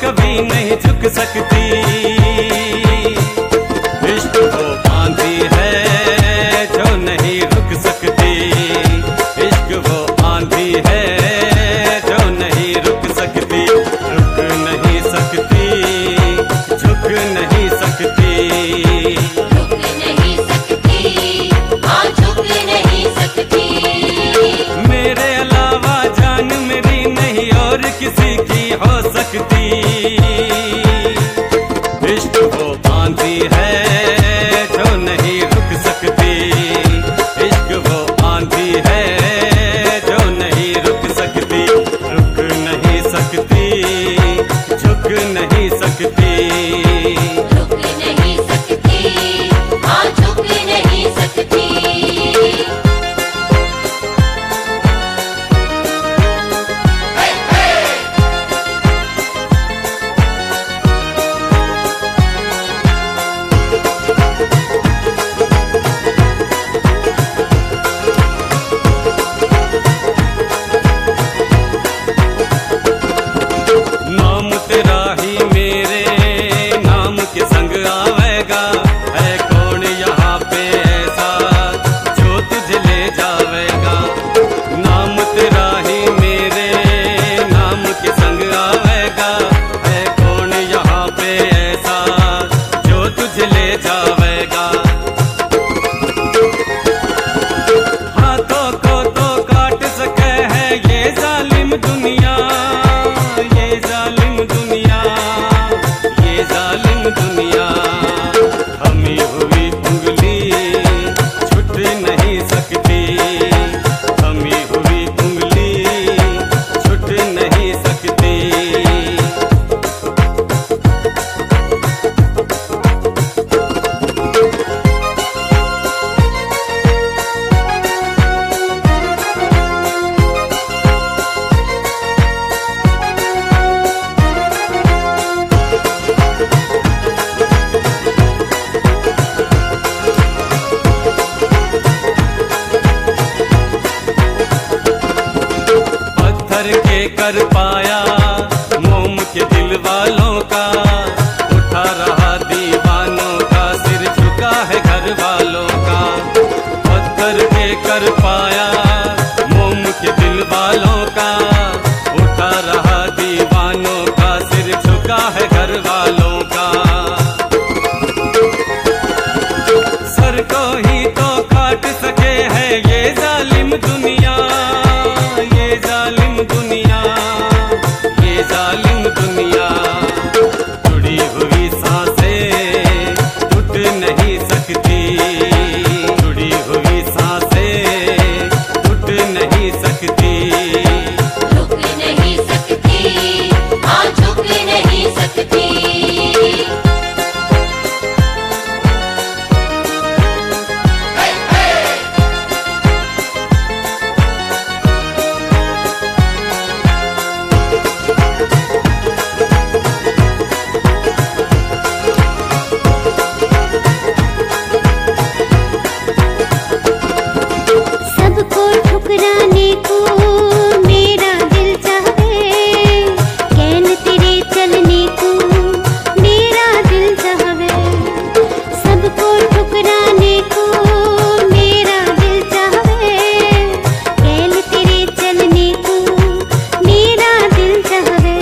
कभी नहीं झुक सकती। इश्क वो आंधी है जो नहीं रुक सकती। इश्क वो आंधी है जो नहीं रुक सकती। रुक नहीं सकती, झुक नहीं सकती। रुक नहीं सकती, हाँ झुक नहीं सकती। मेरे अलावा जान मेरी नहीं और किसी की हो सकती। इश्क वो आंधी है जो नहीं रुक सकती। इश्क वो आंधी है जो नहीं रुक सकती। रुक नहीं सकती, झुक नहीं सकती। रुक नहीं सकती, हाँ झुक नहीं सकती। नाम तेरा ही मेरे नाम के संग आवेगा। है कौन यहाँ पे ऐसा जो तुझे ले जावेगा। नाम तेरा ही मेरे नाम के संग आवेगा। है कौन यहाँ पे ऐसा जो तुझे ले जावेगा। हाथों को तो काट सके है ये जालिम दुनिया। ये जालिम दुनिया, ये जालिम दुनिया। थमी हुई उंगली छूट नहीं सकती। थमी हुई उंगली छूट नहीं सकती। पत्थर के कर पाया मोम के दिल वालों का। उठा रहा दीवानों का सिर झुका है घर वालों का। पत्थर के कर पाया मोम के दिल वालों का। उठा रहा दीवानों का सिर झुका है घर वालों का। सर को ही तो काट सके है ये जालिम दुनिया। ये जालिम दुनिया, ये जालिम दुनिया। जुड़ी हुई सांसें टूट नहीं सकती। जुड़ी हुई सांसें टूट नहीं सकती। रुक नहीं सकती, हाँ झुक नहीं सकती। सबको ठुकराने को मेरा दिल चाहे। कैन तेरे चलने को मेरा दिल चाहे। सबको ठुकराने को मेरा दिल चाहे। कैन तेरे चलने को मेरा दिल चाहे।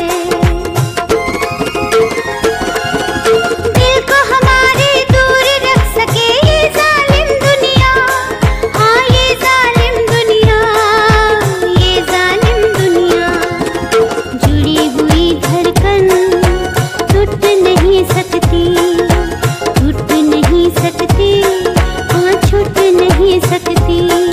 दिल को हमारे दूर रख सके ये जालिम दुनिया। हाँ ये जालिम दुनिया, ये जालिम दुनिया। जुड़ी हुई धड़कन टूट नहीं सकती। टूट नहीं सकती, हाँ छूट नहीं सकती।